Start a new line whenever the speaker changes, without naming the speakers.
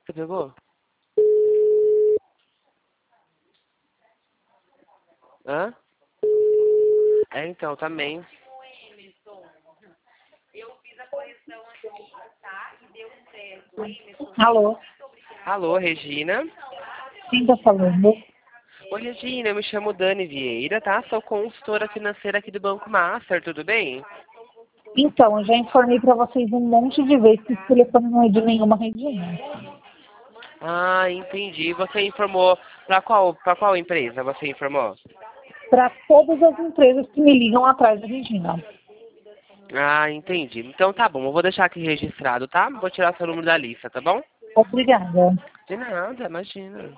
Você pegou? Hã? É, então, também.
Alô?
Alô, Regina?
Quem tá falando?
Oi, Regina, eu me chamo Dani Vieira, tá? Sou consultora financeira aqui do Banco Master, tudo bem?
Então, eu já informei para vocês um monte de vezes que esse telefone não é de nenhuma Regina.
Ah, entendi. Você informou pra qual empresa você informou?
Para todas as empresas que me ligam atrás da Regina.
Ah, entendi. Então tá bom, eu vou deixar aqui registrado, tá? Vou tirar seu número da lista, tá bom?
Obrigada.
De nada, imagina.